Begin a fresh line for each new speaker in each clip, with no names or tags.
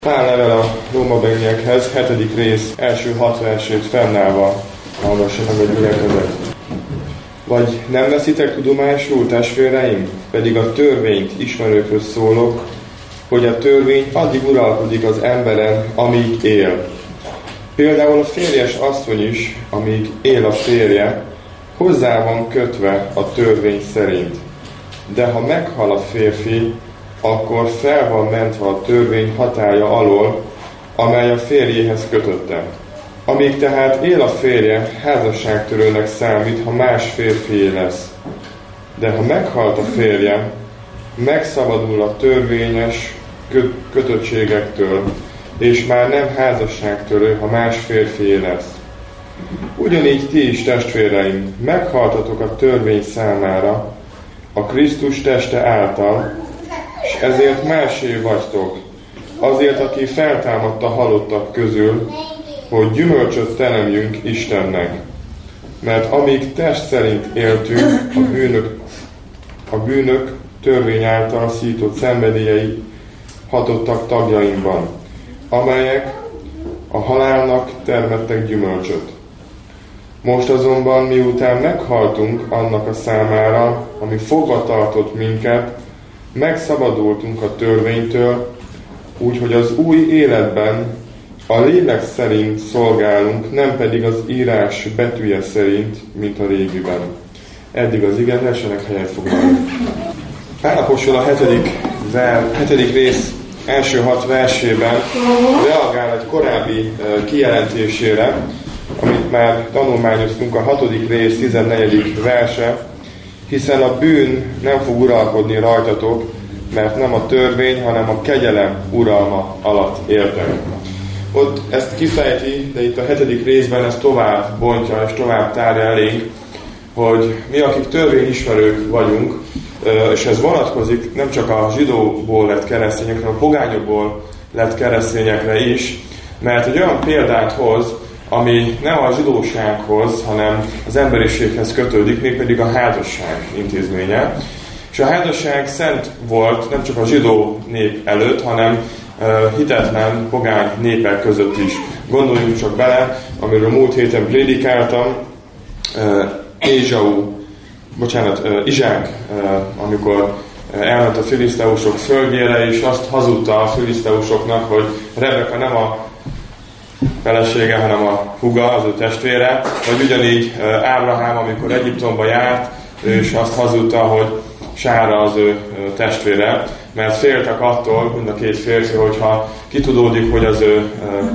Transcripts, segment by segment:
Pál level a Rómabeliekhez, 7. rész első 6 versét fennállva hallgassa meg a gyülekezet. Vagy nem veszitek tudomásul, testvéreim, pedig a törvényt ismerőkhöz szólok, hogy a törvény addig uralkodik az emberen, amíg él. Például a férjes asszony is, amíg él a férje, hozzá van kötve a törvény szerint. De ha meghal a férfi, akkor fel van mentve a törvény hatálya alól, amely a férjéhez kötötte. Amíg tehát él a férje, házasságtörőnek számít, ha más férfié lesz. De ha meghalt a férje, megszabadul a törvényes kötöttségektől, és már nem házasságtörő, ha más férfié lesz. Ugyanígy ti is, testvéreim, meghaltatok a törvény számára, a Krisztus teste által, és ezért másé vagytok, azért, aki feltámadta halottak közül, hogy gyümölcsöt teremjünk Istennek. Mert amíg test szerint éltünk, a bűnök törvény által szított szenvedélyei hatottak tagjainkban, amelyek a halálnak termettek gyümölcsöt. Most azonban, miután meghaltunk annak a számára, ami fogva tartott minket, megszabadultunk a törvénytől, úgyhogy az új életben a lélek szerint szolgálunk, nem pedig az írás betűje szerint, mint a régiben. Eddig az ige, essenek helyet foglalni. Pál apostol a 7. rész első 6 versében reagál egy korábbi kijelentésére, amit már tanulmányoztunk, a 6. rész 14. verse, hiszen a bűn nem fog uralkodni rajtatok, mert nem a törvény, hanem a kegyelem uralma alatt éltek. Ott ezt kifejti, de itt a 7. részben ezt tovább bontja és tovább tárja elénk, hogy mi, akik törvényismerők vagyunk, és ez vonatkozik nem csak a zsidóból lett keresztényekre, hanem a pogányokból lett keresztényekre is, mert egy olyan példát hoz, ami nem a zsidósághoz, hanem az emberiséghez kötődik, mégpedig a házasság intézménye. És a házasság szent volt nem csak a zsidó nép előtt, hanem hitetlen pogány népek között is. Gondoljunk csak bele, amiről múlt héten prédikáltam, Izsák, amikor elment a filiszteusok földjére, és azt hazudta a filiszteusoknak, hogy Rebeka nem a felesége, hanem a húga, az ő testvére, vagy ugyanígy Ábrahám, amikor Egyiptomba járt, és azt hazudta, hogy Sára az ő testvére, mert féltek attól, mind a két férfi, hogyha kitudódik, hogy az ő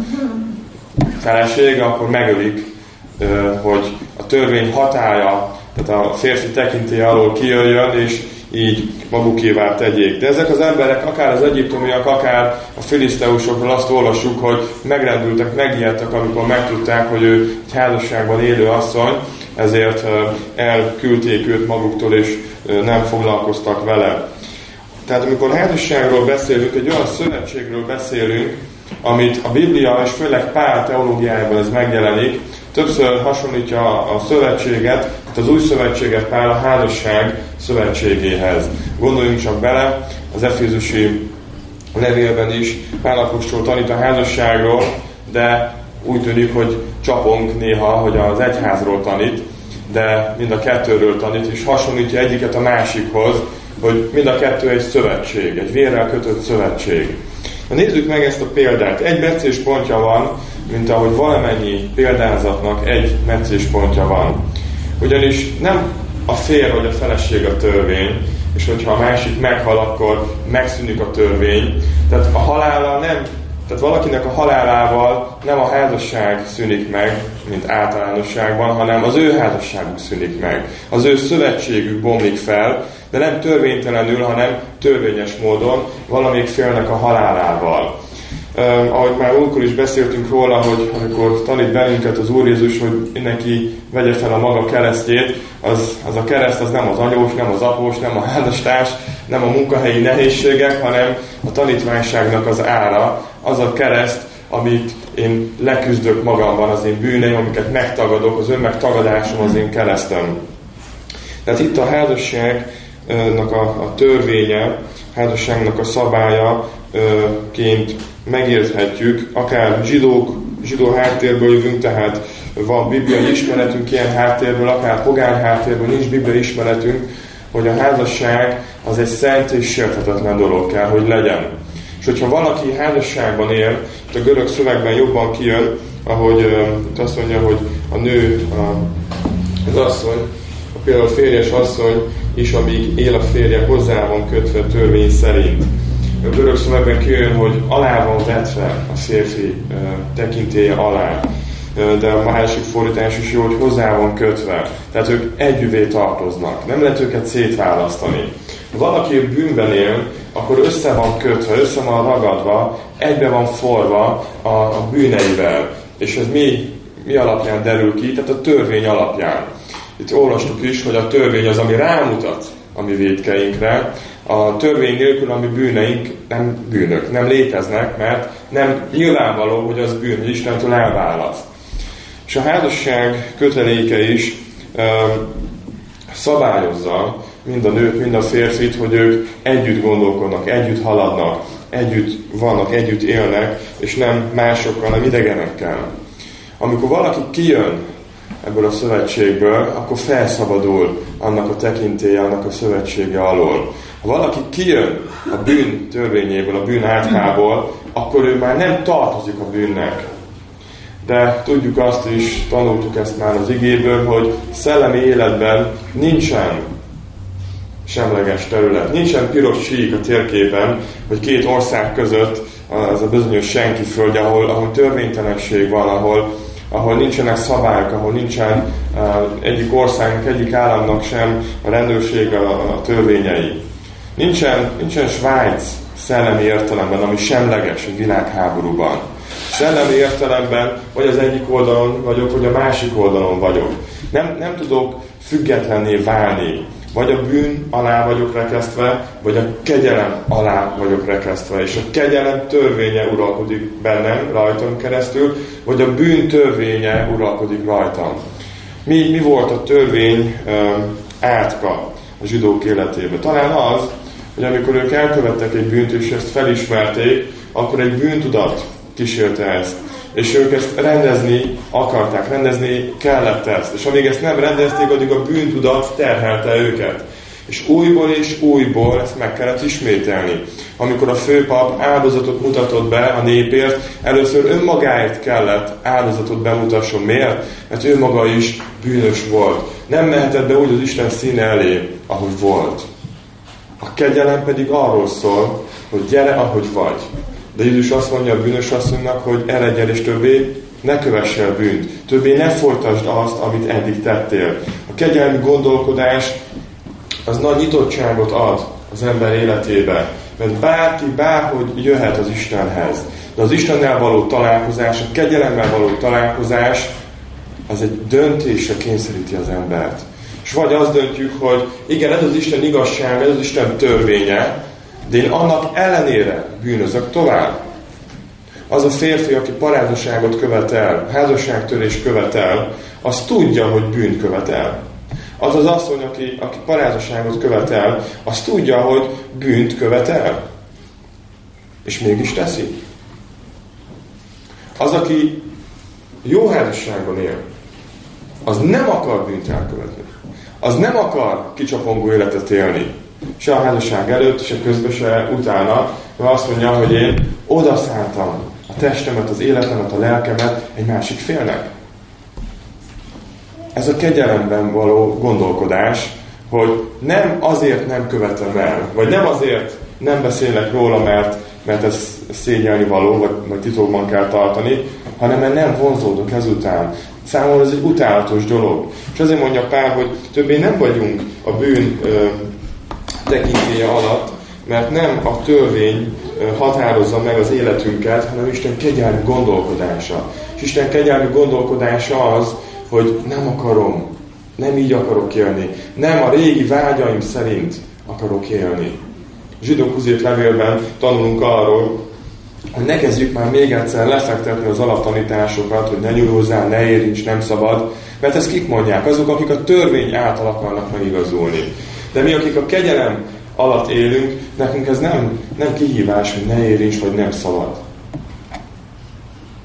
felesége, akkor megölik, hogy a törvény hatálya, tehát a férfi tekintélye alól kijöjjön, és így magukévá tegyék. De ezek az emberek, akár az egyiptomiak, akár a filiszteusokról azt olvassuk, hogy megrendültek, megijedtek, amikor megtudták, hogy ő egy házasságban élő asszony, ezért elküldték őt maguktól, és nem foglalkoztak vele. Tehát amikor házasságról beszélünk, egy olyan szövetségről beszélünk, amit a Biblia, és főleg Pál teológiájában ez megjelenik, többször hasonlítja a szövetséget, az új szövetséget Pál a házasság szövetségéhez. Gondoljunk csak bele, az efézusi levélben is Pál apostol tanít a házasságról, de úgy tűnik, hogy csapunk néha, hogy az egyházról tanít, de mind a kettőről tanít, és hasonlítja egyiket a másikhoz, hogy mind a kettő egy szövetség, egy vérrel kötött szövetség. Nézzük meg ezt a példát. Egy meccéspontja van, mint ahogy valamennyi példázatnak egy meccéspontja van. Ugyanis nem a férj vagy a feleség a törvény, és hogyha a másik meghal, akkor megszűnik a törvény. Tehát a halála nem, tehát valakinek a halálával nem a házasság szűnik meg, mint általánosságban, hanem az ő házasságuk szűnik meg. Az ő szövetségük bomlik fel, de nem törvénytelenül, hanem törvényes módon valamelyik félnek a halálával. Ahogy már múltkor is beszéltünk róla, hogy amikor tanít bennünket az Úr Jézus, hogy mindenki vegye fel a maga keresztjét, az a kereszt az nem az anyós, nem az após, nem a házastárs, nem a munkahelyi nehézségek, hanem a tanítványságnak az ára, az a kereszt, amit én leküzdök magamban, az én bűneim, amiket megtagadok, az önmegtagadásom az én keresztem. Tehát itt a házasságnak a törvénye, házasságnak a szabályaként megérthetjük, akár zsidó háttérből jövünk, tehát van bibliai ismeretünk ilyen háttérből, akár pogány háttérből nincs bibliai ismeretünk, hogy a házasság az egy szent és sérthetetlen dolog kell, hogy legyen. És hogyha valaki házasságban él, a görög szövegben jobban kijön, ahogy azt mondja, hogy a nő, az asszony, például a férjes asszony is, amíg él a férje, hozzá van kötve törvény szerint. A görög szövegben kijön, hogy alá van vetve a férfi tekintélye alá. De a másik fordítás is jó, hogy hozzá van kötve. Tehát ők együvé tartoznak. Nem lehet őket szétválasztani. Ha valaki bűnben él, akkor össze van kötve, össze van ragadva, egybe van forva a bűneivel. És ez mi alapján derül ki? Tehát a törvény alapján. Itt olvastuk is, hogy a törvény az, ami rámutat a mi vétkeinkre. A törvény nélkül a mi bűneink nem bűnök, nem léteznek, mert nem nyilvánvaló, hogy az bűn, hogy Istentől elválaszt. És a házasság köteléke is szabályozza mind a nőt, mind a férfit, hogy ők együtt gondolkodnak, együtt haladnak, együtt vannak, együtt élnek, és nem másokkal, hanem idegenekkel. Amikor valaki kijön ebből a szövetségből, akkor felszabadul annak a tekintélye, annak a szövetsége alól. Ha valaki kijön a bűn törvényéből, a bűn átkából, akkor ő már nem tartozik a bűnnek. De tudjuk azt is, tanultuk ezt már az igéből, hogy szellemi életben nincsen semleges terület. Nincsen piros sík a térképen, hogy két ország között az a bizonyos senki földje, ahol törvénytelenség van, ahol nincsenek szabályok, ahol nincsen egyik országnak, egyik államnak sem a rendőrség a törvényei. Nincsen Svájc szellemi értelemben, ami semleges egy világháborúban. Szellemi értelemben vagy az egyik oldalon vagyok, vagy a másik oldalon vagyok. Nem tudok függetlenné válni. Vagy a bűn alá vagyok rekesztve, vagy a kegyelem alá vagyok rekesztve. És a kegyelem törvénye uralkodik bennem, rajtam keresztül, vagy a bűn törvénye uralkodik rajtam. Mi volt a törvény átka a zsidók életében? Talán az, hogy amikor ők elkövettek egy bűnt, és ezt felismerték, akkor egy bűntudat kísérte ezt. És ők ezt rendezni akarták, rendezni kellett ezt. És amíg ezt nem rendezték, addig a bűntudat terhelte őket. És újból ezt meg kellett ismételni. Amikor a főpap áldozatot mutatott be a népért, először önmagáért kellett áldozatot bemutasson. Miért? Mert ő maga is bűnös volt. Nem mehetett be úgy az Isten színe elé, ahogy volt. A kegyelem pedig arról szól, hogy gyere, ahogy vagy. De Jézus azt mondja a bűnös asszonynak, hogy eredj és többé ne kövess el bűnt. Többé ne folytasd azt, amit eddig tettél. A kegyelmi gondolkodás az nagy nyitottságot ad az ember életébe. Mert bárki bárhogy jöhet az Istenhez. De az Istennel való találkozás, a kegyelemmel való találkozás az egy döntésre kényszeríti az embert. És vagy azt döntjük, hogy igen, ez az Isten igazság, ez az Isten törvénye, de én annak ellenére bűnözök tovább. Az a férfi, aki parázsaságot követel, házasságtörést követel, az tudja, hogy bűnt követel. Az az asszony, aki parázsaságot követel, az tudja, hogy bűnt követel. És mégis teszi. Az, aki jó házasságban él, az nem akar bűnt elkövetni. Az nem akar kicsapongó életet élni. Se a házasság előtt, se közben, se utána, mert azt mondja, hogy én odaszántam a testemet, az életemet, a lelkemet egy másik félnek. Ez a kegyelemben való gondolkodás, hogy nem azért nem követem el, vagy nem azért nem beszélek róla, mert ez szégyelni való, vagy titokban kell tartani, hanem mert nem vonzódok ezután. Számomra ez egy utálatos dolog. És azért mondja Pál, hogy többé nem vagyunk a bűn tekintélye alatt, mert nem a törvény határozza meg az életünket, hanem Isten kegyelmi gondolkodása. És Isten kegyelmi gondolkodása az, hogy nem akarom, nem így akarok élni, nem a régi vágyaim szerint akarok élni. A zsidók húzít levélben tanulunk arról, hogy ne kezdjük már még egyszer lefektetni az alaptanításokat, hogy ne nyúlj hozzá, ne érints, nem szabad, mert ezt kik mondják? Azok, akik a törvény által akarnak megigazulni. De mi, akik a kegyelem alatt élünk, nekünk ez nem kihívás, hogy ne érints, vagy nem szabad.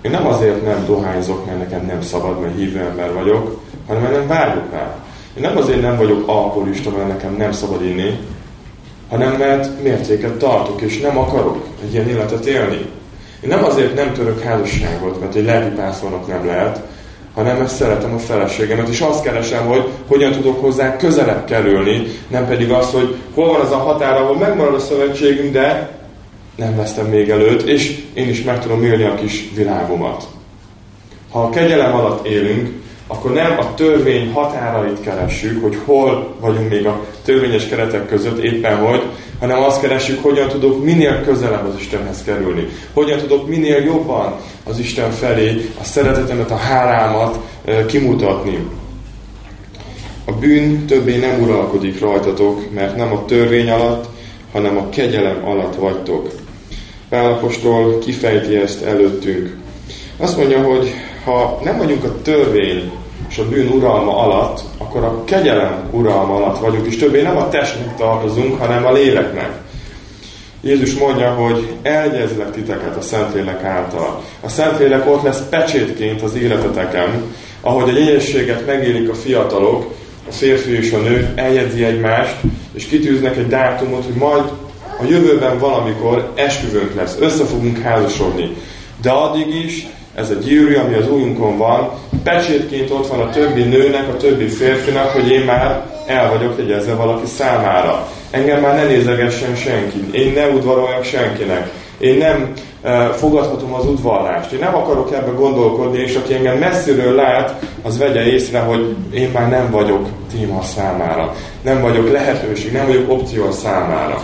Én nem azért nem dohányzok, mert nekem nem szabad, mert hívő ember vagyok, hanem mert nem vágyok rá. Én nem azért nem vagyok alkoholista, mert nekem nem szabad inni, hanem mert mértéket tartok, és nem akarok egy ilyen életet élni. Én nem azért nem török házasságot, mert egy lelkipásztornak nem lehet, hanem mert szeretem a feleségemet, és azt keresem, hogy hogyan tudok hozzá közelebb kerülni, nem pedig az, hogy hol van az a határ, ahol megmarad a szövetségünk, de nem vesztem még előtt, és én is meg tudom élni a kis világomat. Ha a kegyelem alatt élünk, akkor nem a törvény határait keressük, hogy hol vagyunk még a törvényes keretek között éppen hogy, hanem azt keressük, hogyan tudok minél közelebb az Istenhez kerülni. Hogyan tudok minél jobban az Isten felé a szeretetemet, a hálámat kimutatni. A bűn többé nem uralkodik rajtatok, mert nem a törvény alatt, hanem a kegyelem alatt vagytok. Pál apostol kifejti ezt előttünk. Azt mondja, hogy ha nem vagyunk a törvény és a bűn uralma alatt, akkor a kegyelem uralma alatt vagyunk, és többé nem a testnek tartozunk, hanem a léleknek. Jézus mondja, hogy elgyezlek titeket a Szentlélek által. A Szentlélek ott lesz pecsétként az életeteken, ahogy a jegyességet megélik a fiatalok, a férfi és a nő eljegyzi egymást, és kitűznek egy dátumot, hogy majd a jövőben valamikor esküvőnk lesz, össze fogunk házasodni. De addig is ez a gyűrű, ami az ujjunkon van, pecsétként ott van a többi nőnek, a többi férfinak, hogy én már el vagyok jegyezve valaki számára. Engem már ne nézegessen senki, én ne udvaroljak senkinek, én nem fogadhatom az udvarlást, én nem akarok ebbe gondolkodni, és aki engem messziről lát, az vegye észre, hogy én már nem vagyok téma számára, nem vagyok lehetőség, nem vagyok opció számára.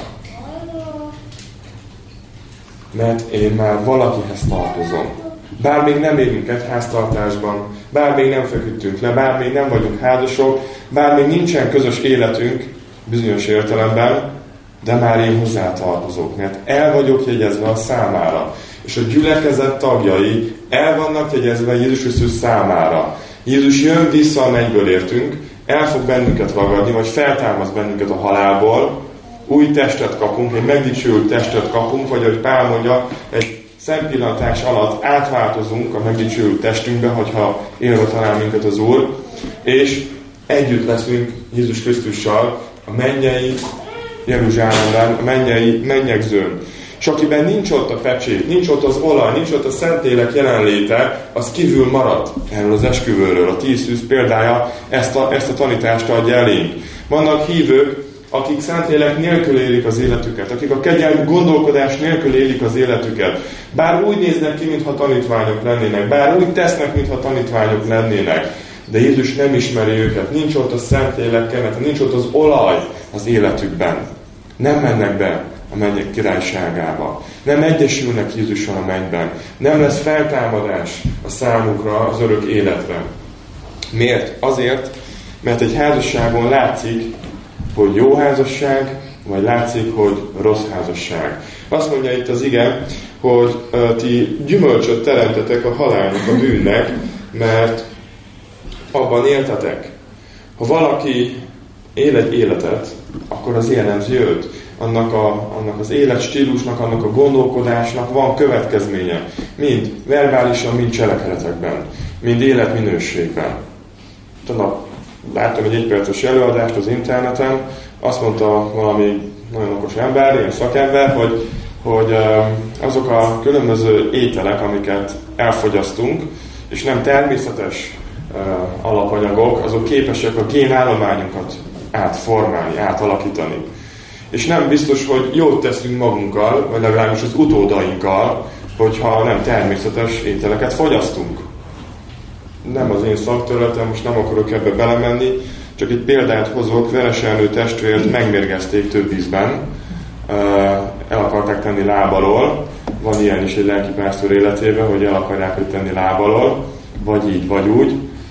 Mert én már valakihez tartozom. Bár még nem élünk egy háztartásban, bár még nem feküdtünk le, bár még nem vagyunk házasok, bár még nincsen közös életünk bizonyos értelemben, de már én hozzá tartozok, mert el vagyok jegyezve a számára. És a gyülekezet tagjai el vannak jegyezve Jézus Krisztus számára. Jézus jön vissza a mennyből értünk, el fog bennünket ragadni, vagy feltámaszt bennünket a halálból, új testet kapunk, egy megdicsőült testet kapunk, vagy ahogy Pál mondja, egy szempillantás alatt átváltozunk a megdicsőült testünkbe, hogyha élve talál minket az Úr, és együtt leszünk Jézus Krisztussal a mennyei Jeruzsálemben, a mennyei mennyegzőn. És akiben nincs ott a pecsét, nincs ott az olaj, nincs ott a Szentlélek jelenléte, az kívül marad erről az esküvőről. A 10 szűz példája ezt a tanítást adja elénk. Vannak hívők, akik Szentlélek nélkül élik az életüket, akik a kegyelmi gondolkodás nélkül élik az életüket. Bár úgy néznek ki, mintha tanítványok lennének, bár úgy tesznek, mintha tanítványok lennének, de Jézus nem ismeri őket, nincs ott a Szentlélek kenete, nincs ott az olaj az életükben. Nem mennek be a mennyek királyságába. Nem egyesülnek Jézussal a mennyben. Nem lesz feltámadás a számukra az örök életre. Miért? Azért, mert egy házasságon látszik, hogy jó házasság, vagy látszik, hogy rossz házasság. Azt mondja itt az ige, hogy ti gyümölcsöt teremtetek a halálnak, a bűnnek, mert abban éltetek. Ha valaki él egy életet, akkor az jellemzi őt. Annak az életstílusnak, annak a gondolkodásnak van következménye. Mind verbálisan, mind cselekedetekben. Mind életminőségben. Tanap láttam egy egyperces előadást az interneten, azt mondta valami nagyon okos ember, ilyen szakember, hogy azok a különböző ételek, amiket elfogyasztunk, és nem természetes alapanyagok, azok képesek a génállományunkat átformálni, átalakítani. És nem biztos, hogy jót teszünk magunkkal, vagy legalábbis az utódainkkal, hogyha nem természetes ételeket fogyasztunk. Nem az én szakterületem, most nem akarok ebbe belemenni, csak egy példát hozok, Vereselnő testvért megmérgezték több ízben, el akarták tenni lábalól, van ilyen is egy lelkipásztor életében, hogy el akarják őt tenni lábalól, vagy így, vagy úgy,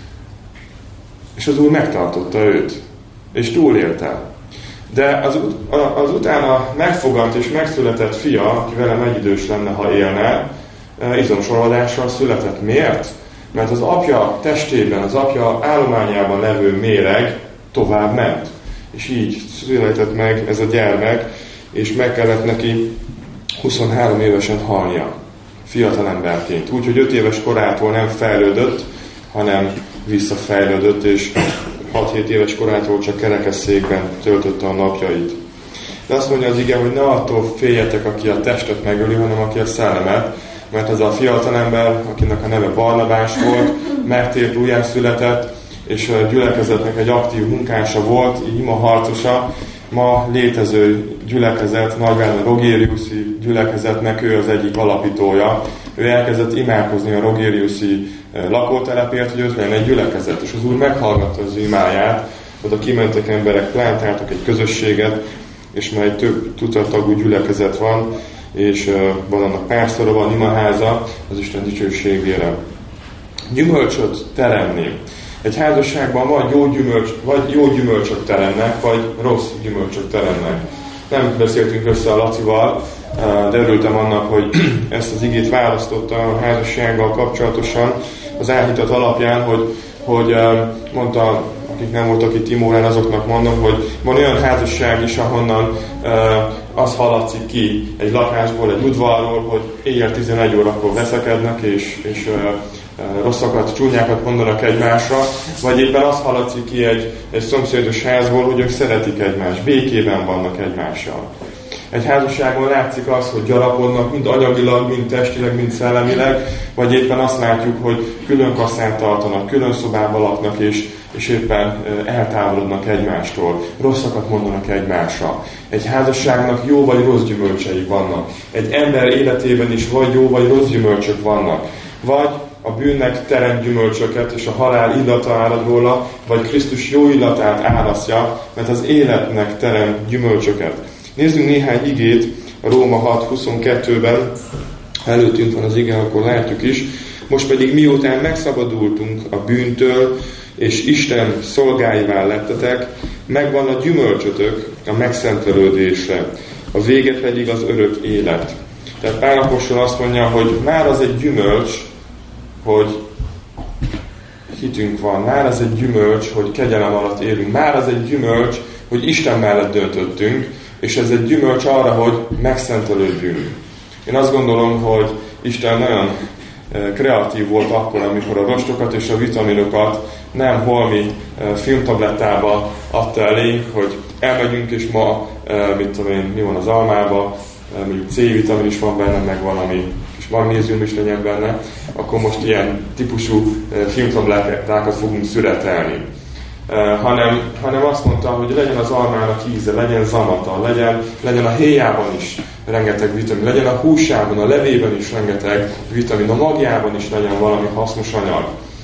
és az Úr megtartotta őt, és túlélte. De az utána megfogant és megszületett fia, aki velem egyidős lenne, ha élne, izomsorvadással született. Miért? Mert az apja testében, az apja állományában levő méreg tovább ment. És így született meg ez a gyermek, és meg kellett neki 23 évesen halnia. fiatalemberként. Úgyhogy 5 éves korától nem fejlődött, hanem visszafejlődött, és 6-7 éves korától csak kerekesszékben töltötte a napjait. De azt mondja az ige, hogy ne attól féljetek, aki a testet megöli, hanem aki a szellemet, mert az a fiatalember, akinek a neve Barnabás volt, megtért, újjászületett, és a gyülekezetnek egy aktív munkása volt, imaharcosa, ma létező gyülekezet, nagyván a Rogériuszi gyülekezetnek ő az egyik alapítója. Ő elkezdett imádkozni a Rogériuszi lakótelepért, hogy ott legyen egy gyülekezet, és az Úr meghallgatta az imáját, oda kimentek emberek, plántáltak egy közösséget, és már egy több tucattagú gyülekezet van, és van annak pásztora, van imaháza az Isten dicsőségére. Gyümölcsöt teremni. Egy házasságban vagy jó gyümölcsök teremnek, vagy rossz gyümölcsök teremnek. Nem beszéltünk össze a Lacival, de örültem annak, hogy ezt az igét választotta a házassággal kapcsolatosan az elhitet alapján, hogy mondta, akik nem voltak itt Timórán, azoknak mondom, hogy van olyan házasság is, ahonnan az hallatszik ki egy lakásból, egy udvarról, hogy éjjel 11 órakor veszekednek, és rosszakat, csúnyákat mondanak egymásra, vagy éppen az hallatszik ki egy szomszédos házból, hogy ők szeretik egymást, békében vannak egymással. Egy házasságon látszik az, hogy gyarapodnak, mind anyagilag, mind testileg, mind szellemileg, vagy éppen azt látjuk, hogy külön kasszát tartanak, külön szobában laknak, és éppen eltávolodnak egymástól, rosszakat mondanak egymásra. Egy házasságnak jó vagy rossz gyümölcsei vannak. Egy ember életében is vagy jó vagy rossz gyümölcsök vannak. Vagy a bűnnek terem gyümölcsöket, és a halál illata árad róla, vagy Krisztus jó illatát árasztja, mert az életnek terem gyümölcsöket. Nézzünk néhány igét a Róma 6:22-ben, ha előttünk van az ige, akkor látjuk is. Most pedig miután megszabadultunk a bűntől, és Isten szolgáivá lettetek, megvan a gyümölcsötök a megszentelődésre, a vége pedig az örök élet. Tehát Pál apostol azt mondja, hogy már az egy gyümölcs, hogy hitünk van, már az egy gyümölcs, hogy kegyelem alatt élünk, már az egy gyümölcs, hogy Isten mellett döntöttünk, és ez egy gyümölcs arra, hogy megszentelődjünk. Én azt gondolom, hogy Isten nagyon kreatív volt akkor, amikor a rostokat és a vitaminokat nem holmi filmtablettába adta elénk, hogy elmegyünk, és ma, mit tudom én, mi van az almába, mondjuk C-vitamin is van benne, meg valami, és magnézium is legyen benne, akkor most ilyen típusú filmtablettákat fogunk szüretelni. Hanem azt mondta, hogy legyen az almának íze, legyen zamata, legyen a héjában is rengeteg vitamin, legyen a húsában, a levében is rengeteg vitamin, a magjában is legyen valami hasznos anyag.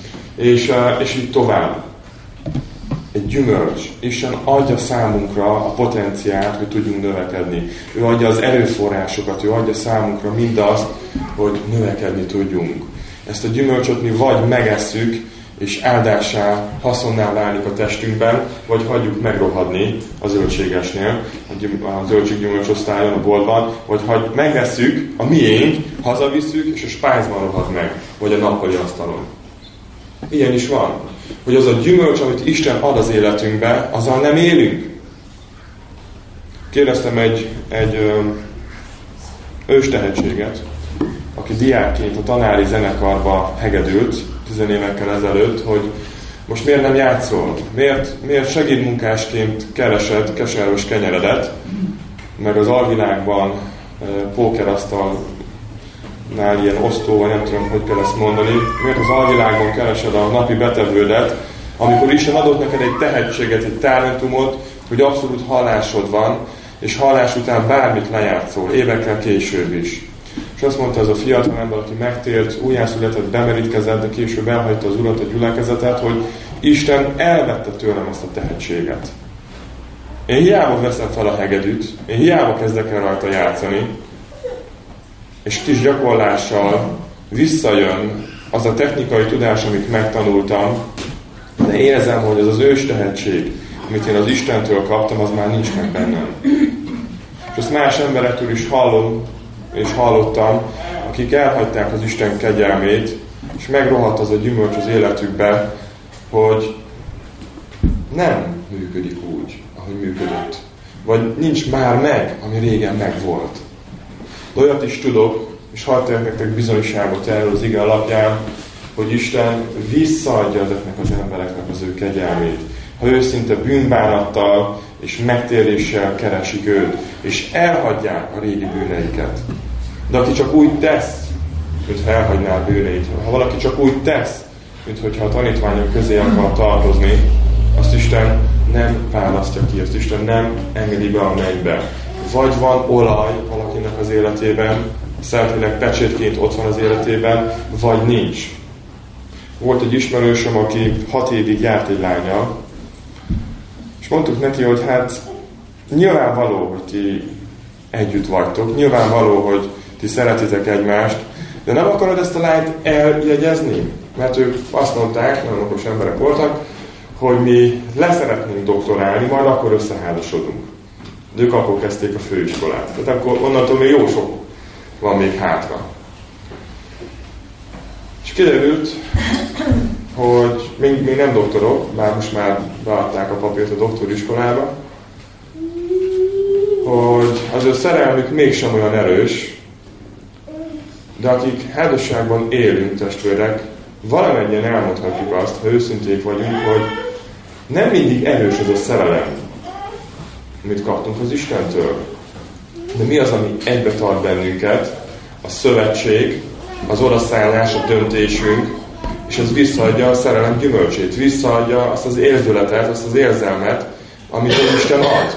És így tovább. Egy gyümölcs. Isten adja számunkra a potenciált, hogy tudjunk növekedni. Ő adja az erőforrásokat, ő adja számunkra mindazt, hogy növekedni tudjunk. Ezt a gyümölcsöt mi vagy megesszük, és áldássá, haszonná válik a testünkben, vagy hagyjuk megrohadni a zöldségesnél, a zöldséggyümölcsosztályon, a boltban, vagy megvesszük, a miénk, hazavisszük, és a spájzban rohad meg, vagy a nappali asztalon. Ilyen is van, hogy az a gyümölcs, amit Isten ad az életünkbe, azzal nem élünk. Kérdeztem egy őstehetséget, aki diákként a tanári zenekarba hegedült 10 évekkel ezelőtt, hogy most miért nem játszol? Miért segédmunkásként keresed keserves kenyeredet, meg az alvilágban pókerasztalnál ilyen osztó, vagy nem tudom, hogy kell ezt mondani, miért az alvilágban keresed a napi betevődet, amikor Isten adott neked egy tehetséget, egy talentumot, hogy abszolút hallásod van, és hallás után bármit lejátszol, évekkel később is. És azt mondta ez a fiatal ember, aki megtért, újjászületett, bemerítkezett, de később elhagyta az Urat, a gyülekezetet, hogy Isten elvette tőlem ezt a tehetséget. Én hiába veszem fel a hegedűt, én hiába kezdek el rajta játszani, és kis gyakorlással visszajön az a technikai tudás, amit megtanultam, de érzem, hogy az az ős tehetség, amit én az Istentől kaptam, az már nincs meg bennem. És azt más emberektől is hallom, és hallottam, akik elhagyták az Isten kegyelmét, és megrohadt az a gyümölcs az életükbe, hogy nem működik úgy, ahogy működött. Vagy nincs már meg, ami régen megvolt. De olyat is tudok, és hadd tegyek nektek bizonyságot erről az ige alapján, hogy Isten visszaadja ezeknek az embereknek az ő kegyelmét. Ha őszinte bűnbánattal és megtéréssel keresik őt, és elhagyják a régi bűneiket. De aki csak úgy tesz, mintha elhagyná a bűneit, ha valaki csak úgy tesz, mintha a tanítványok közé akar tartozni, azt Isten nem választja ki, azt Isten nem engedi be a mennybe. Vagy van olaj valakinek az életében, Szentlélek pecsétként ott van az életében, vagy nincs. Volt egy ismerősöm, aki 6 évig járt egy lánnyal, és mondtuk neki, hogy hát nyilvánvaló, hogy ti együtt vagytok, nyilvánvaló, hogy ti szeretitek egymást, de nem akarod ezt a lányt eljegyezni? Mert ők azt mondták, nagyon okos emberek voltak, hogy mi leszeretnénk doktorálni, majd akkor összeházasodunk. De ők akkor kezdték a főiskolát. Tehát akkor onnantól még jó sok van még hátra. És kiderült, hogy még nem doktorok, bár most már beadták a papírt a doktoriskolába, hogy az ő szerelmük mégsem olyan erős, de akik házasságban élünk, testvérek, valamennyien elmondhatjuk azt, ha őszinték vagyunk, hogy nem mindig erős az a szerelem, amit kaptunk az Istentől. De mi az, ami egybe tart bennünket? A szövetség, az odaszállás, a döntésünk, és ez visszaadja a szerelem gyümölcsét, visszaadja azt az érzületet, azt az érzelmet, amit az Isten ad.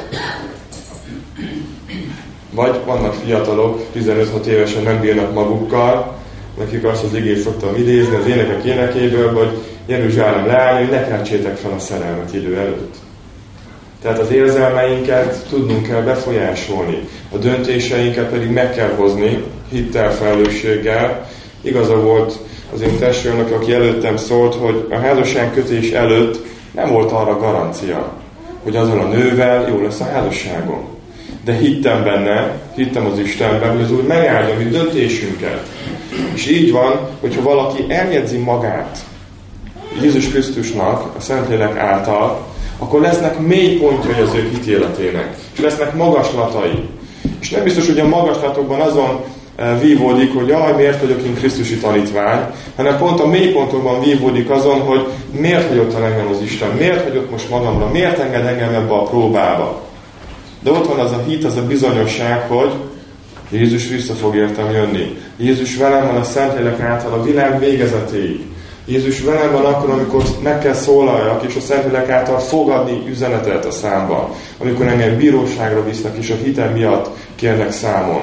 Vagy vannak fiatalok, 15-6 évesen nem bírnak magukkal, nekik azt az igét szoktam idézni az énekek énekéből, hogy Jeruzsálem leállni, hogy ne keltsétek fel a szerelmet idő előtt. Tehát az érzelmeinket tudnunk kell befolyásolni, a döntéseinket pedig meg kell hozni, hittel, felelősséggel. Igaza volt az én testvéremnek, aki előttem szólt, hogy a házasságkötés előtt nem volt arra garancia, hogy azon a nővel jó lesz a házasságom. De hittem benne, hittem az Istenben, hogy az Úr megáldja a mi döntésünket. És így van, hogyha valaki eljegyzi magát Jézus Krisztusnak, a Szentlélek által, akkor lesznek mélypontjai az ő hitéletének, és lesznek magaslatai. És nem biztos, hogy a magaslatokban azon vívódik, hogy jaj, miért vagyok én krisztusi tanítvány, hanem pont a mélypontokban vívódik azon, hogy miért hagyott el engem az Isten, miért hagyott most magamra, miért enged engem ebbe a próbába. De ott van az a hit, az a bizonyosság, hogy Jézus vissza fog értem jönni. Jézus velem van a Szentlélek által a világ végezetéig. Jézus velem van akkor, amikor meg kell szólaljak, és a Szentlélek által fogadni üzenetet a számba. Amikor engem bíróságra visznek, és a hitem miatt kérnek számon.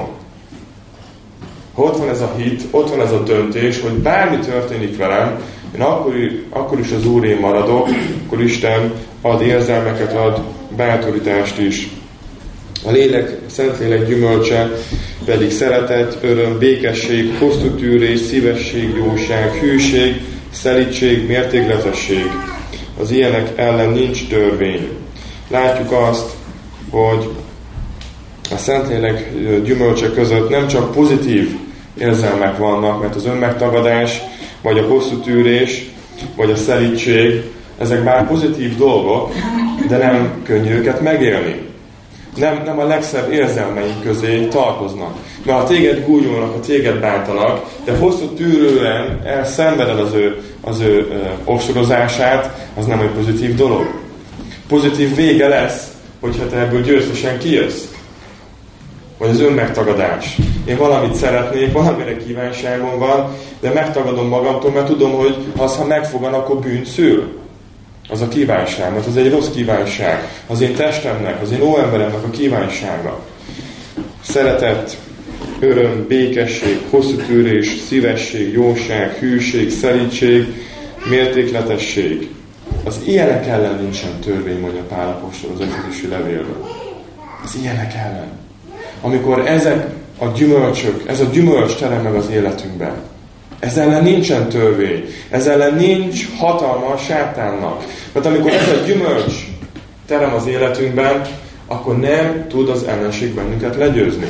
Ha ott van ez a hit, ott van ez a döntés, hogy bármi történik velem, én akkor is az Úré maradok, akkor Isten ad érzelmeket, ad bátorítást is. A lélek, Szentlélek gyümölcse pedig szeretet, öröm, békesség, hosszú tűrés, szívesség, jóság, hűség, szelídség, mértékletesség. Az ilyenek ellen nincs törvény. Látjuk azt, hogy a Szentlélek gyümölcse között nem csak pozitív érzelmek vannak, mert az önmegtagadás, vagy a hosszú tűrés, vagy a szelídség, ezek bár pozitív dolgok, de nem könnyű őket megélni. Nem a legszebb érzelmeink közé tartoznak. Mert ha téged gúnyolnak, ha téged bántanak, de hosszú tűrően elszenveded az ő ostorozását, az nem egy pozitív dolog. Pozitív vége lesz, hogyha te ebből győztesen kijössz. Vagy az önmegtagadás. Én valamit szeretnék, valamire kívánságom van, de megtagadom magamtól, mert tudom, hogy ha megfogan, akkor bűn szül. Az a kívánság, mert az egy rossz kívánság. Az én testemnek, az én óemberemnek a kívánsága. Szeretet, öröm, békesség, hosszú tűrés, szívesség, jóság, hűség, szelídség, mértékletesség. Az ilyenek ellen nincsen törvény, mondja Pál apostol az Efézusi levélben. Az ilyenek ellen. Amikor ezek a gyümölcsök, ez a gyümölcs terem meg az életünkben. Ez ellen nincsen törvény. Ez ellen nincs hatalma a sátánnak. Mert amikor ez a gyümölcs terem az életünkben, akkor nem tud az ellenség bennünket legyőzni.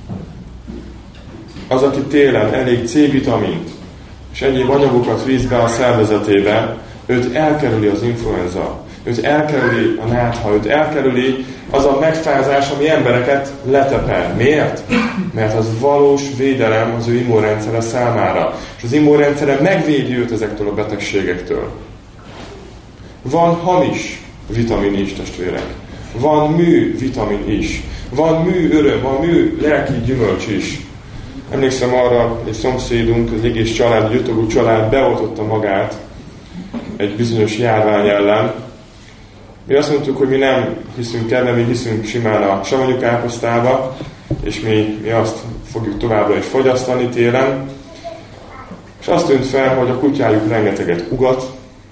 Az, aki télen elég C-vitamint és egyéb anyagokat víz be a szervezetébe, őt elkerüli az influenza. Őt elkerüli a nátha, őt elkerüli az a megfázás, ami embereket letepel. Miért? Mert az valós védelem az ő immunrendszere számára. És az immunrendszere megvédi őt ezektől a betegségektől. Van hamis vitamin is, testvérek. Van mű vitamin is. Van mű öröm, van mű lelki gyümölcs is. Emlékszem arra, egy szomszédunk, az egész család, egy ötagú család beoltotta magát egy bizonyos járvány ellen. Mi azt mondtuk, hogy mi nem hiszünk ebben, mi hiszünk simán a savanyúkáposztába, és mi azt fogjuk továbbra is fogyasztani télen. És azt tűnt fel, hogy a kutyájuk rengeteget ugat,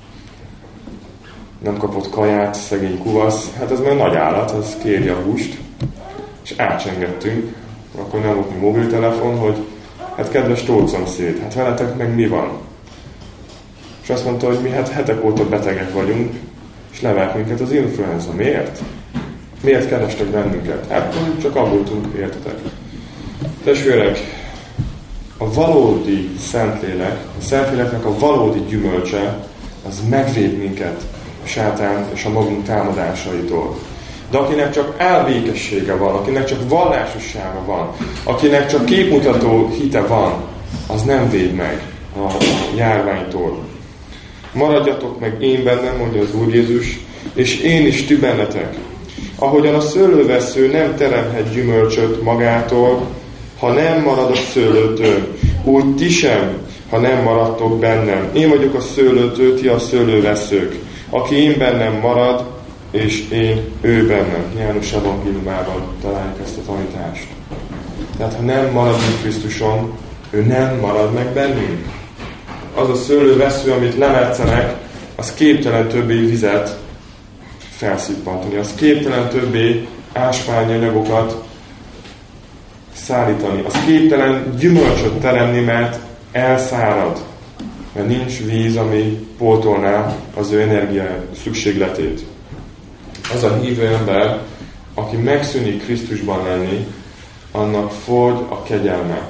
nem kapott kaját, szegény kuvasz. Hát ez már nagy állat, az kéri a húst. És átsengettünk, akkor nem volt mi mobiltelefon, hogy hát kedves tócomszéd, hát veletek meg mi van? És azt mondta, hogy mi hát hetek óta betegek vagyunk, és levert minket az influenza. Miért? Miért kerestek bennünket? Hát csak aggódtunk, értetek. Testvérek, a valódi Szentlélek, a Szentléleknek a valódi gyümölcse, az megvéd minket a sátán és a magunk támadásaitól. De akinek csak álbékessége van, akinek csak vallásossága van, akinek csak képmutató hite van, az nem véd meg a járványtól. Maradjatok meg én bennem, mondja az Úr Jézus, és én is ti bennetek. Ahogyan a szőlővessző nem teremhet gyümölcsöt magától, ha nem marad a szőlőtől, úgy ti sem, ha nem maradtok bennem. Én vagyok a szőlőtő, ti a szőlővesszők. Aki én bennem marad, és én ő bennem. János evangéliumában találjuk ezt a tanítást. Tehát ha nem maradunk Krisztuson, ő nem marad meg bennünk. Az a szőlővessző, amit lemetszenek, az képtelen többé vizet felszippantani. Az képtelen többé ásványanyagokat szállítani. Az képtelen gyümölcsöt teremni, mert elszárad. Mert nincs víz, ami pótolná az ő energia szükségletét. Az a hívő ember, aki megszűnik Krisztusban lenni, annak fogy a kegyelme.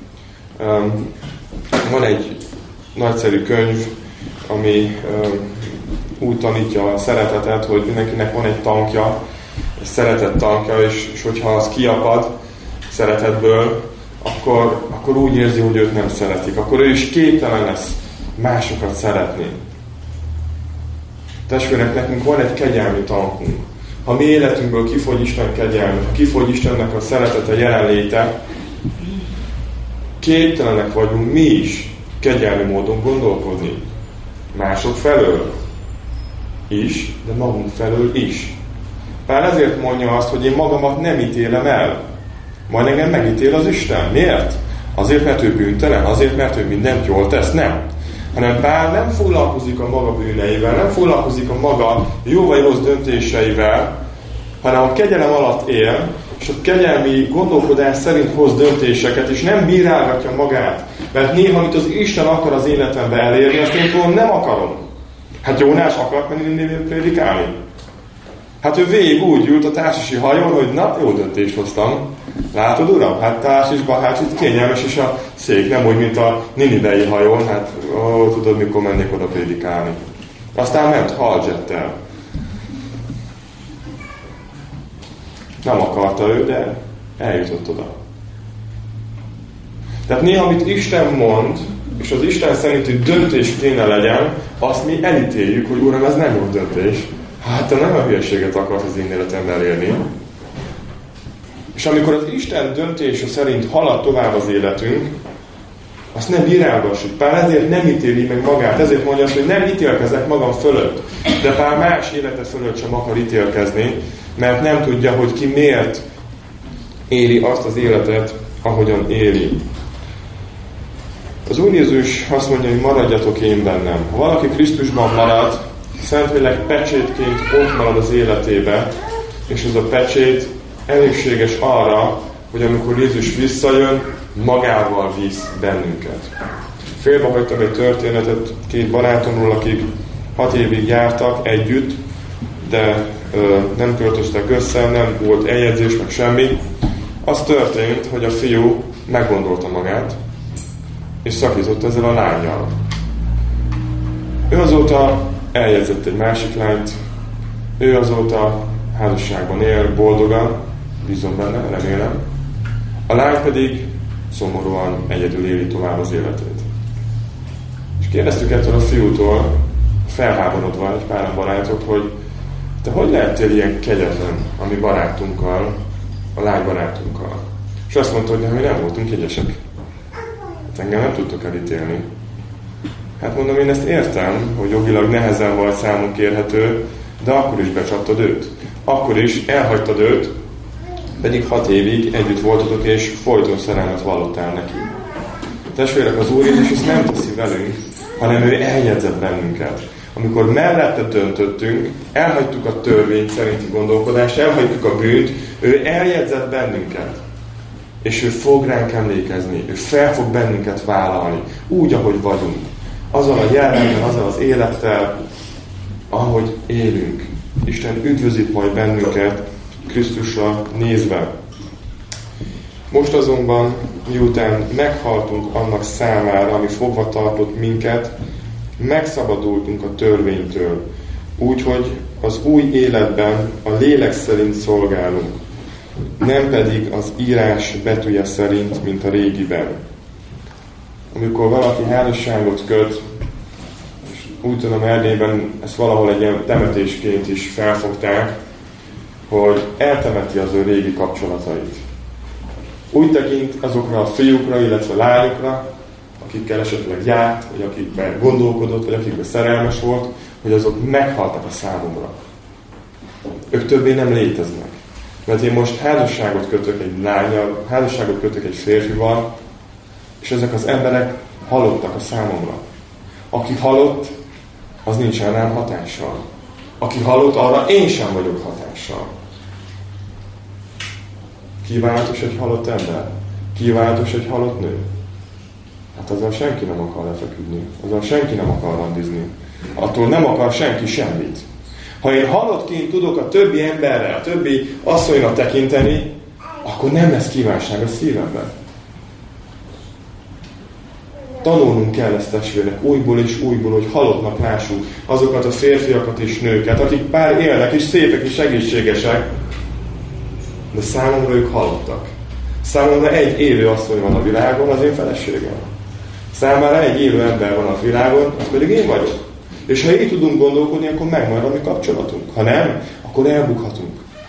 Van egy nagyszerű könyv, ami úgy tanítja a szeretetet, hogy mindenkinek van egy tankja, egy szeretet tankja, és hogyha az kiapad szeretetből, akkor úgy érzi, hogy őt nem szeretik. Akkor ő is képtelen lesz másokat szeretni. Testvérek, nekünk van egy kegyelmi tankunk. Ha mi életünkből kifogy Isten kegyelme, ha kifogy Istennek a szeretete, jelenléte, képtelenek vagyunk mi is kegyelmi módon gondolkodni. Mások felől is, de magunk felől is. Pál ezért mondja azt, hogy én magamat nem ítélem el. Majd engem megítél az Isten. Miért? Azért, mert ő bűntelen? Azért, mert ő mindent jól tesz? Nem. Hanem Pál nem foglalkozik a maga bűneivel, nem foglalkozik a maga jó vagy rossz döntéseivel, hanem a kegyelem alatt él, és a kegyelmi gondolkodás szerint hoz döntéseket, és nem bírálgatja magát. Mert néha, amit az Isten akar az életembe elérni, azt én tudom, nem akarom. Hát Jónás akart menni Ninivébe prédikálni. Hát ő végig úgy ült a társasi hajón, hogy na, jó döntést hoztam. Látod, uram? Hát társisban, hát itt kényelmes, és a szék nem úgy, mint a ninivei hajón. Hát, tudod, mikor mennék oda prédikálni. Aztán ment haljettel. Nem akarta ő, de eljutott oda. Tehát néha, amit Isten mond, és az Isten szerinti döntés kéne legyen, azt mi elítéljük, hogy uram, ez nem jó döntés. Hát te nem a hülyeséget akarsz az én életemben elérni. És amikor az Isten döntése szerint halad tovább az életünk, azt nem bírálgassuk. Pál ezért nem ítéli meg magát, ezért mondja azt, hogy nem ítélkezek magam fölött. De Pál más élete fölött sem akar ítélkezni, mert nem tudja, hogy ki miért éli azt az életet, ahogyan éli. Az Úr Jézus azt mondja, hogy maradjatok én bennem. Ha valaki Krisztusban marad, Szentlélek pecsétként ott marad az életébe, és ez a pecsét elégséges arra, hogy amikor Jézus visszajön, magával visz bennünket. Félbehagytam egy történetet két barátomról, akik 6 évig jártak együtt, de nem költöztek össze, nem volt eljegyzés, meg semmi. Az történt, hogy a fiú meggondolta magát, és szakított ezzel a lánnyal. Ő azóta eljegyzett egy másik lányt, Ő azóta házasságban él, boldogan, bízom benne, remélem. A lány pedig szomorúan egyedül éli tovább az életét. És kérdeztük ettől a fiútól, felháborodva egy páran barátok, hogy te hogy lehettél ilyen kegyetlen a mi barátunkkal, a lány barátunkkal? És azt mondta, hogy mi nem voltunk kegyesek. Hát engem nem tudtok elítélni. Hát mondom, én ezt értem, hogy jogilag nehezen volt számunk érhető, de akkor is becsaptad őt. Akkor is elhagytad őt, pedig 6 évig együtt voltatok, és folyton szerelmet vallottál neki. Testvérek, az Úr Jézus ezt nem teszi velünk, hanem ő eljegyzett bennünket. Amikor mellette döntöttünk, elhagytuk a törvény szerinti gondolkodást, elhagytuk a bűnt, ő eljegyzett bennünket. És ő fog ránk emlékezni, ő fel fog bennünket vállalni, úgy, ahogy vagyunk. Azzal a jellemmel, azzal az élettel, ahogy élünk. Isten üdvözít majd bennünket Krisztusra nézve. Most azonban, miután meghaltunk annak számára, ami fogva tartott minket, megszabadultunk a törvénytől, úgyhogy az új életben a lélek szerint szolgálunk, nem pedig az írás betűje szerint, mint a régiben. Amikor valaki házasságot köt, és úgy tudom, Erdélyben ezt valahol egy ilyen temetésként is felfogták, hogy eltemeti az ő régi kapcsolatait. Úgy tekint azokra a fiúkra, illetve lányokra, akikkel esetleg járt, vagy akikben gondolkodott, vagy akikben szerelmes volt, hogy azok meghaltak a számomra. Ők többé nem léteznek. Mert én most házasságot kötök egy lánnyal, házasságot kötök egy férfival, és ezek az emberek halottak a számomra. Aki halott, az nincsen rám hatással. Aki halott, arra én sem vagyok hatással. Kívánatos egy halott ember? Kívánatos egy halott nő? Hát azzal senki nem akar lefeküdni. Azzal senki nem akar randizni. Attól nem akar senki semmit. Ha én halottként tudok a többi emberre, a többi asszonyra tekinteni, akkor nem lesz kívánság a szívemben. Tanulnunk kell ezt, testvérek, újból és újból, hogy halottnak lássuk azokat a férfiakat és nőket, akik bár élnek és szépek és egészségesek, de számomra ők halottak. Számomra egy élő asszony van a világon, az én feleségem. Számára egy élő ember van a világon, az pedig én vagyok. És ha így tudunk gondolkodni, akkor megmarad a mi kapcsolatunk. Ha nem, akkor elbukhatunk.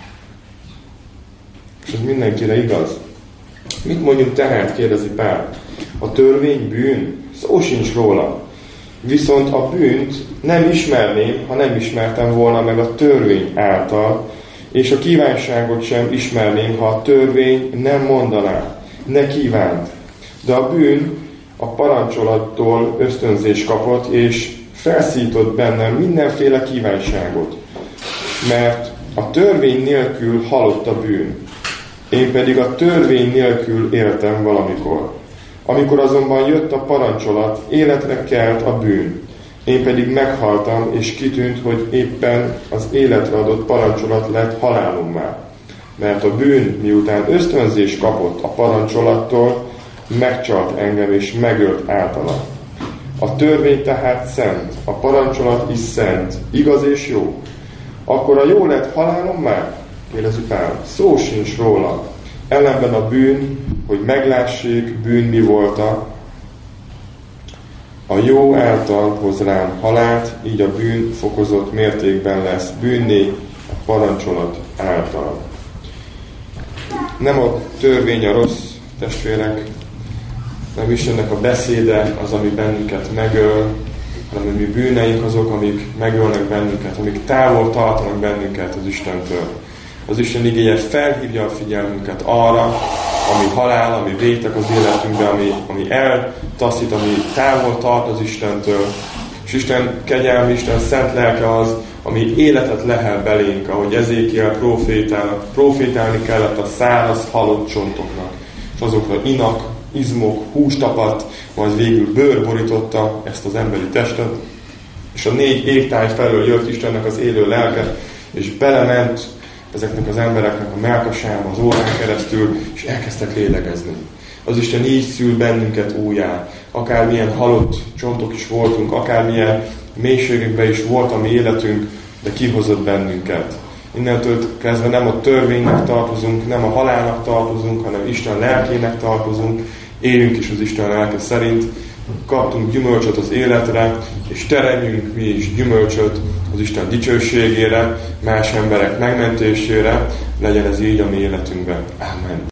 És ez mindenkire igaz. Mit mondjuk tehát, kérdezi Pál? A törvény bűn? Szó sincs róla. Viszont a bűnt nem ismerném, ha nem ismertem volna meg a törvény által, és a kívánságot sem ismerném, ha a törvény nem mondaná, ne kívánt. De a bűn a parancsolattól ösztönzés kapott, és felszított bennem mindenféle kívánságot. Mert a törvény nélkül halott a bűn. Én pedig a törvény nélkül éltem valamikor. Amikor azonban jött a parancsolat, életre kelt a bűn. Én pedig meghaltam, és kitűnt, hogy éppen az életre adott parancsolat lett halálommá. Mert a bűn, miután ösztönzés kapott a parancsolattól, megcsalt engem, és megölt általa. A törvény tehát szent, a parancsolat is szent, igaz és jó. Akkor a jó lett halálommá? Kérdezi Pál. Szó sincs róla. Ellenben a bűn, hogy meglássék, bűn mi volta, a jó által hoz rám halált, így a bűn fokozott mértékben lesz bűnné a parancsolat által. Nem a törvény a rossz, testvérek, nem Istennek a beszéde az, ami bennünket megöl, hanem a mi bűneink azok, amik megölnek bennünket, amik távol tartanak bennünket az Istentől. Az Isten igéje felhívja a figyelmünket arra, ami halál, ami vétek az életünkbe, ami eltaszít, ami távol tart az Istentől. És Isten kegyelmi, Isten szent lelke az, ami életet lehel belénk, ahogy Ezékiel profétálni kellett a száraz, halott csontoknak. És azokra inak, izmok, hús tapadt, majd végül bőr borította ezt az emberi testet. És a 4 égtáj felől jött Istennek az élő lelke, és belement ezeknek az embereknek a mellkasába, az órán keresztül, és elkezdtek lélegezni. Az Isten így szül bennünket újjá. Akármilyen halott csontok is voltunk, akármilyen mélységekben is volt a mi életünk, de kihozott bennünket. Innentől kezdve nem a törvénynek tartozunk, nem a halálnak tartozunk, hanem Isten lelkének tartozunk, éljünk is az Isten lelke szerint, kaptunk gyümölcsöt az életre, és teremjünk mi is gyümölcsöt az Isten dicsőségére, más emberek megmentésére, legyen ez így a mi életünkben. Amen.